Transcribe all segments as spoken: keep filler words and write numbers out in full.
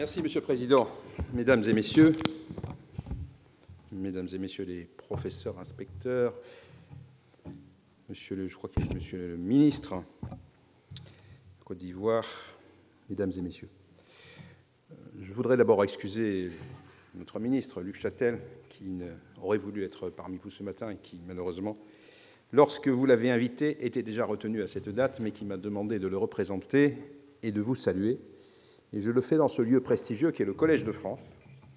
Merci, Monsieur le Président. Mesdames et Messieurs, Mesdames et Messieurs les professeurs, inspecteurs, Monsieur le, je crois qu'il est Monsieur le Ministre, Côte d'Ivoire, Mesdames et Messieurs, je voudrais d'abord excuser notre ministre, Luc Chatel, qui aurait voulu être parmi vous ce matin et qui, malheureusement, lorsque vous l'avez invité, était déjà retenu à cette date, mais qui m'a demandé de le représenter et de vous saluer. Et je le fais dans ce lieu prestigieux qui est le Collège de France,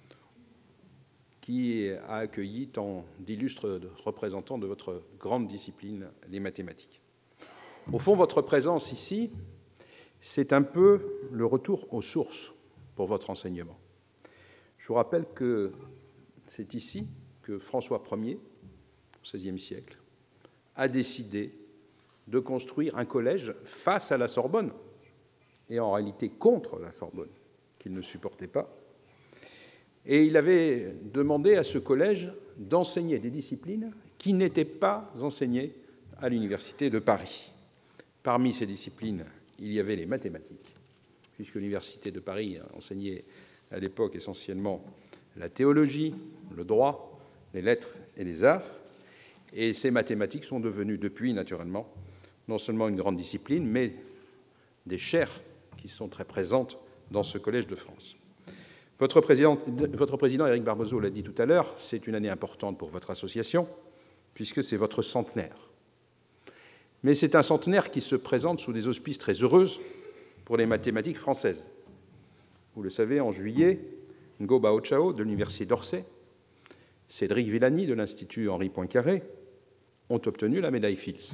qui a accueilli tant d'illustres représentants de votre grande discipline, les mathématiques. Au fond, votre présence ici, c'est un peu le retour aux sources pour votre enseignement. Je vous rappelle que c'est ici que François Ier, au seizième siècle, a décidé de construire un collège face à la Sorbonne, et en réalité contre la Sorbonne, qu'il ne supportait pas. Et il avait demandé à ce collège d'enseigner des disciplines qui n'étaient pas enseignées à l'Université de Paris. Parmi ces disciplines, il y avait les mathématiques, puisque l'Université de Paris enseignait à l'époque essentiellement la théologie, le droit, les lettres et les arts. Et ces mathématiques sont devenues depuis, naturellement, non seulement une grande discipline, mais des chaires qui sont très présentes dans ce Collège de France. Votre président, votre président Éric Barbezieux l'a dit tout à l'heure, c'est une année importante pour votre association, puisque c'est votre centenaire. Mais c'est un centenaire qui se présente sous des auspices très heureux pour les mathématiques françaises. Vous le savez, en juillet, Ngo Bao Chao de l'Université d'Orsay, Cédric Villani de l'Institut Henri Poincaré ont obtenu la médaille Fields,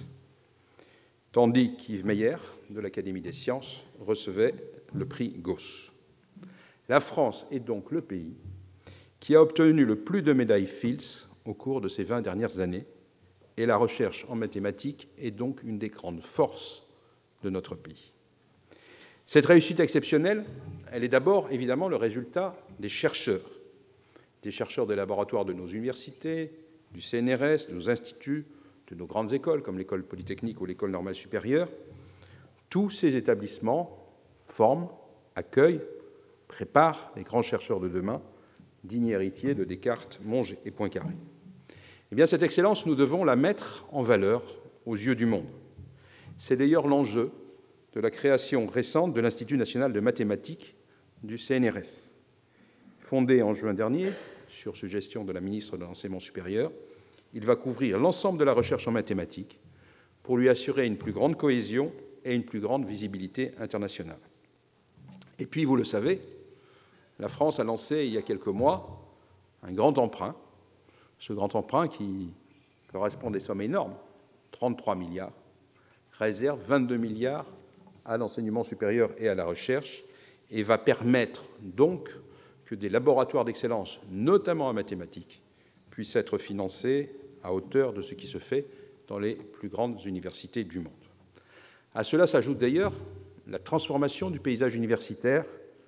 tandis qu'Yves Meyer, de l'Académie des sciences, recevait le prix Gauss. La France est donc le pays qui a obtenu le plus de médailles Fields au cours de ces vingt dernières années, et la recherche en mathématiques est donc une des grandes forces de notre pays. Cette réussite exceptionnelle, elle est d'abord évidemment le résultat des chercheurs, des chercheurs des laboratoires de nos universités, du C N R S, de nos instituts, de nos grandes écoles, comme l'école polytechnique ou l'école normale supérieure. Tous ces établissements forment, accueillent, préparent les grands chercheurs de demain, dignes héritiers de Descartes, Monge et Poincaré. Eh bien, cette excellence, nous devons la mettre en valeur aux yeux du monde. C'est d'ailleurs l'enjeu de la création récente de l'Institut national de mathématiques du C N R S. Fondé en juin dernier, sur suggestion de la ministre de l'Enseignement supérieur, il va couvrir l'ensemble de la recherche en mathématiques pour lui assurer une plus grande cohésion et une plus grande visibilité internationale. Et puis, vous le savez, la France a lancé il y a quelques mois un grand emprunt, ce grand emprunt qui correspond à des sommes énormes, trente-trois milliards, réserve vingt-deux milliards à l'enseignement supérieur et à la recherche, et va permettre donc que des laboratoires d'excellence, notamment en mathématiques, puissent être financés à hauteur de ce qui se fait dans les plus grandes universités du monde. À cela s'ajoute d'ailleurs la transformation du paysage universitaire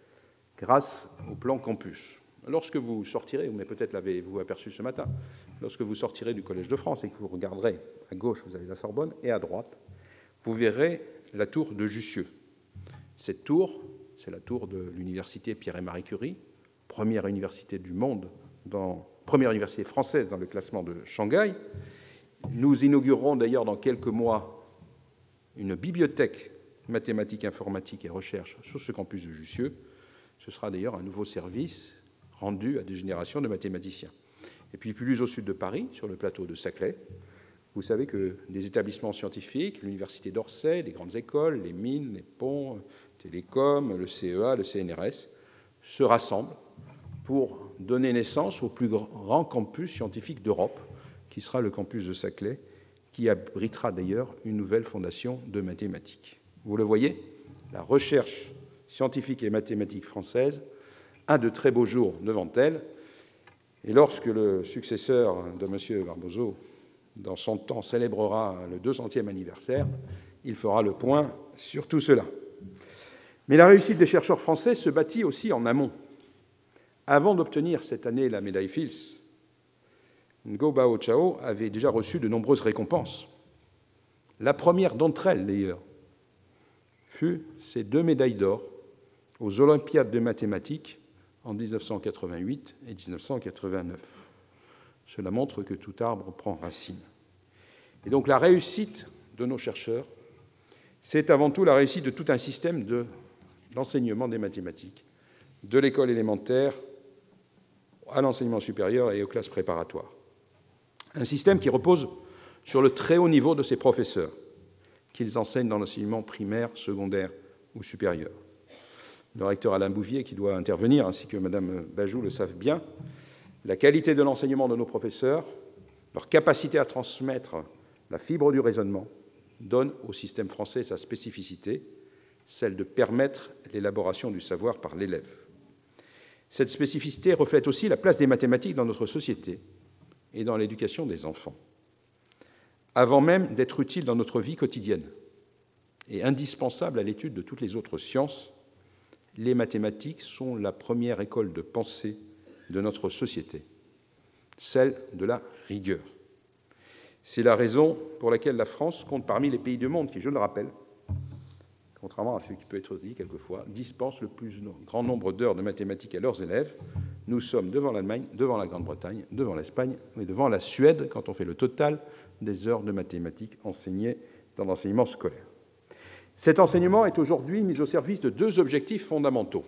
grâce au plan campus. Lorsque vous sortirez, mais peut-être l'avez-vous aperçu ce matin, lorsque vous sortirez du Collège de France et que vous regarderez à gauche, vous avez la Sorbonne, et à droite, vous verrez la tour de Jussieu. Cette tour, c'est la tour de l'université Pierre et Marie Curie, première université du monde, dans, première université française dans le classement de Shanghai. Nous inaugurerons d'ailleurs dans quelques mois une bibliothèque mathématiques, informatique et recherche sur ce campus de Jussieu. Ce sera d'ailleurs un nouveau service rendu à des générations de mathématiciens. Et puis plus au sud de Paris, sur le plateau de Saclay, vous savez que des établissements scientifiques, l'Université d'Orsay, les grandes écoles, les mines, les ponts, Télécom, le C E A, le C N R S, se rassemblent pour donner naissance au plus grand campus scientifique d'Europe, qui sera le campus de Saclay, qui abritera d'ailleurs une nouvelle fondation de mathématiques. Vous le voyez, la recherche scientifique et mathématique française a de très beaux jours devant elle. Et lorsque le successeur de M. Barbezieux, dans son temps, célébrera le deux centième anniversaire, il fera le point sur tout cela. Mais la réussite des chercheurs français se bâtit aussi en amont. Avant d'obtenir cette année la médaille Fields, Ngo Bao Chao avait déjà reçu de nombreuses récompenses. La première d'entre elles, d'ailleurs, fut ces deux médailles d'or aux Olympiades de mathématiques en mille neuf cent quatre-vingt-huit et mille neuf cent quatre-vingt-neuf. Cela montre que tout arbre prend racine. Et donc la réussite de nos chercheurs, c'est avant tout la réussite de tout un système de l'enseignement des mathématiques, de l'école élémentaire à l'enseignement supérieur et aux classes préparatoires. Un système qui repose sur le très haut niveau de ses professeurs, qu'ils enseignent dans l'enseignement primaire, secondaire ou supérieur. Le recteur Alain Bouvier, qui doit intervenir, ainsi que Mme Bajou le savent bien, la qualité de l'enseignement de nos professeurs, leur capacité à transmettre la fibre du raisonnement, donne au système français sa spécificité, celle de permettre l'élaboration du savoir par l'élève. Cette spécificité reflète aussi la place des mathématiques dans notre société et dans l'éducation des enfants. Avant même d'être utile dans notre vie quotidienne et indispensable à l'étude de toutes les autres sciences, les mathématiques sont la première école de pensée de notre société, celle de la rigueur. C'est la raison pour laquelle la France compte parmi les pays du monde qui, je le rappelle, contrairement à ce qui peut être dit quelquefois, dispensent le plus grand nombre d'heures de mathématiques à leurs élèves. Nous sommes devant l'Allemagne, devant la Grande-Bretagne, devant l'Espagne et devant la Suède quand on fait le total des heures de mathématiques enseignées dans l'enseignement scolaire. Cet enseignement est aujourd'hui mis au service de deux objectifs fondamentaux.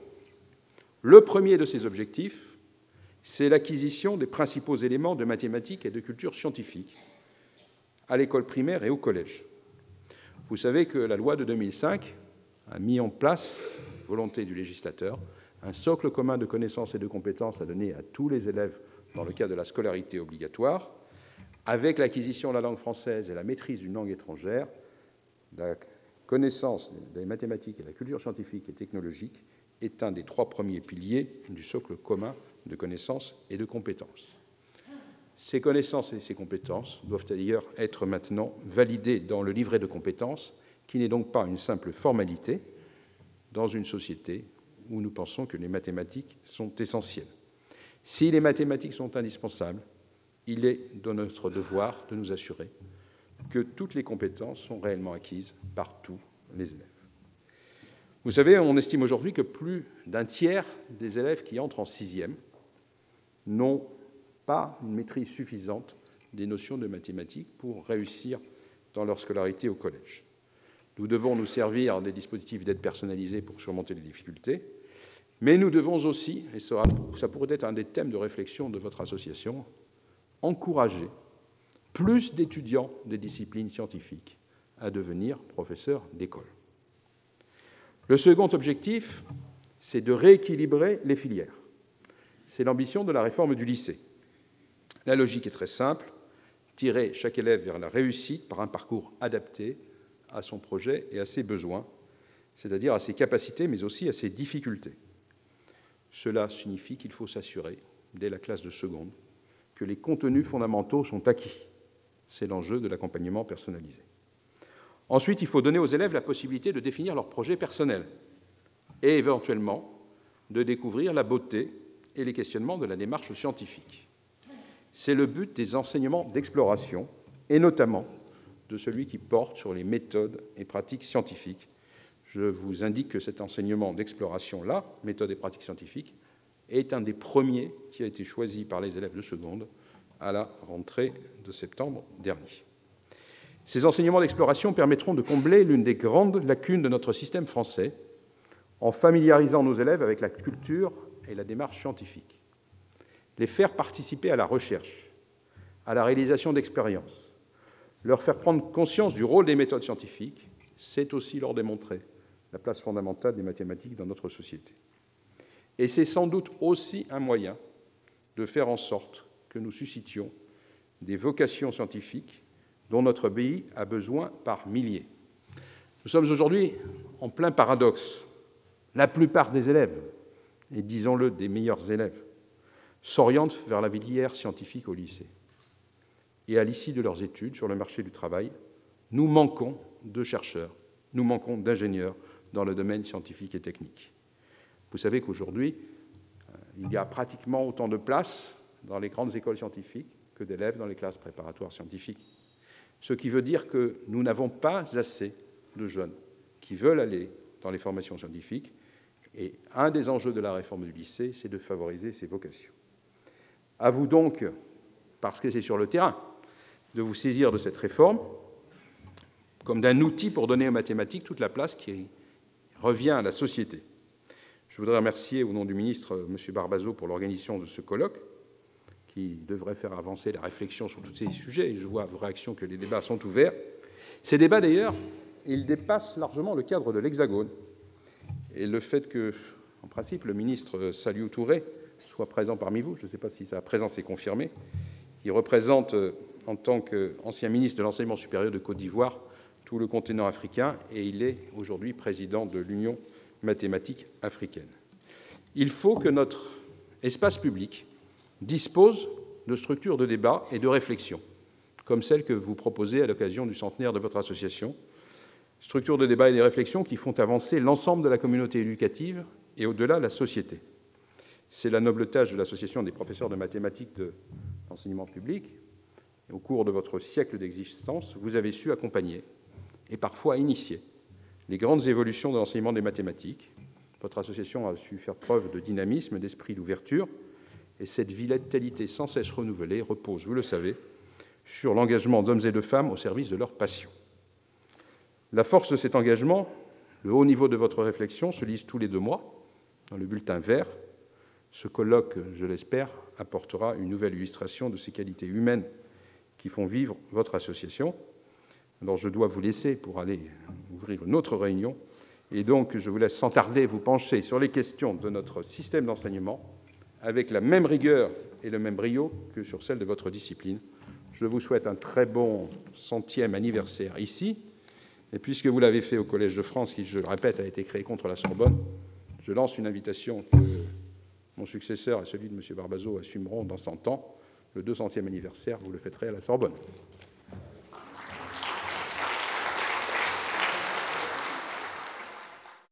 Le premier de ces objectifs, c'est l'acquisition des principaux éléments de mathématiques et de culture scientifique à l'école primaire et au collège. Vous savez que la loi de deux mille cinq a mis en place, volonté du législateur, un socle commun de connaissances et de compétences à donner à tous les élèves dans le cadre de la scolarité obligatoire, avec l'acquisition de la langue française et la maîtrise d'une langue étrangère. La connaissance des mathématiques et la culture scientifique et technologique est un des trois premiers piliers du socle commun de connaissances et de compétences. Ces connaissances et ces compétences doivent d'ailleurs être maintenant validées dans le livret de compétences, qui n'est donc pas une simple formalité dans une société où nous pensons que les mathématiques sont essentielles. Si les mathématiques sont indispensables, il est de notre devoir de nous assurer que toutes les compétences sont réellement acquises par tous les élèves. Vous savez, on estime aujourd'hui que plus d'un tiers des élèves qui entrent en sixième n'ont pas une maîtrise suffisante des notions de mathématiques pour réussir dans leur scolarité au collège. Nous devons nous servir des dispositifs d'aide personnalisés pour surmonter les difficultés, mais nous devons aussi, et ça, ça pourrait être un des thèmes de réflexion de votre association, encourager plus d'étudiants des disciplines scientifiques à devenir professeurs d'école. Le second objectif, c'est de rééquilibrer les filières. C'est l'ambition de la réforme du lycée. La logique est très simple, tirer chaque élève vers la réussite par un parcours adapté à son projet et à ses besoins, c'est-à-dire à ses capacités, mais aussi à ses difficultés. Cela signifie qu'il faut s'assurer, dès la classe de seconde, que les contenus fondamentaux sont acquis. C'est l'enjeu de l'accompagnement personnalisé. Ensuite, il faut donner aux élèves la possibilité de définir leur projet personnel et éventuellement de découvrir la beauté et les questionnements de la démarche scientifique. C'est le but des enseignements d'exploration, et notamment de celui qui porte sur les méthodes et pratiques scientifiques. Je vous indique que cet enseignement d'exploration-là, méthodes et pratiques scientifiques, est un des premiers qui a été choisi par les élèves de seconde à la rentrée de septembre dernier. Ces enseignements d'exploration permettront de combler l'une des grandes lacunes de notre système français en familiarisant nos élèves avec la culture et la démarche scientifique. Les faire participer à la recherche, à la réalisation d'expériences, leur faire prendre conscience du rôle des méthodes scientifiques, c'est aussi leur démontrer la place fondamentale des mathématiques dans notre société. Et c'est sans doute aussi un moyen de faire en sorte que nous suscitions des vocations scientifiques dont notre pays a besoin par milliers. Nous sommes aujourd'hui en plein paradoxe. La plupart des élèves, et disons-le, des meilleurs élèves, s'orientent vers la filière scientifique au lycée. Et à l'issue de leurs études sur le marché du travail, nous manquons de chercheurs, nous manquons d'ingénieurs dans le domaine scientifique et technique. Vous savez qu'aujourd'hui, il y a pratiquement autant de places dans les grandes écoles scientifiques que d'élèves dans les classes préparatoires scientifiques. Ce qui veut dire que nous n'avons pas assez de jeunes qui veulent aller dans les formations scientifiques Et un des enjeux de la réforme du lycée, c'est de favoriser ces vocations. À vous donc, parce que c'est sur le terrain, de vous saisir de cette réforme comme d'un outil pour donner aux mathématiques toute la place qui revient à la société. Je voudrais remercier, au nom du ministre, M. Barbazo, pour l'organisation de ce colloque, qui devrait faire avancer la réflexion sur tous ces sujets. Et je vois à vos réactions que les débats sont ouverts. Ces débats, d'ailleurs, ils dépassent largement le cadre de l'Hexagone. Et le fait que, en principe, le ministre Saliou Touré soit présent parmi vous, je ne sais pas si sa présence est confirmée, il représente, en tant qu'ancien ministre de l'Enseignement supérieur de Côte d'Ivoire, tout le continent africain, et il est aujourd'hui président de l'Union mathématique africaine. Il faut que notre espace public dispose de structures de débat et de réflexion, comme celle que vous proposez à l'occasion du centenaire de votre association, structures de débat et de réflexion qui font avancer l'ensemble de la communauté éducative et au-delà la société. C'est la noble tâche de l'Association des professeurs de mathématiques de l'enseignement public. Et au cours de votre siècle d'existence, vous avez su accompagner et parfois initier les grandes évolutions de l'enseignement des mathématiques. Votre association a su faire preuve de dynamisme, d'esprit d'ouverture, et cette vitalité sans cesse renouvelée repose, vous le savez, sur l'engagement d'hommes et de femmes au service de leur passion. La force de cet engagement, le haut niveau de votre réflexion, se lise tous les deux mois dans le bulletin vert. Ce colloque, je l'espère, apportera une nouvelle illustration de ces qualités humaines qui font vivre votre association. Alors je dois vous laisser pour aller ouvrir une autre réunion, et donc je vous laisse sans tarder vous pencher sur les questions de notre système d'enseignement avec la même rigueur et le même brio que sur celle de votre discipline. Je vous souhaite un très bon centième anniversaire ici, et puisque vous l'avez fait au Collège de France, qui, je le répète, a été créé contre la Sorbonne, je lance une invitation que mon successeur et celui de M. Barbazo assumeront dans son temps. Le deux centième anniversaire, vous le fêterez à la Sorbonne.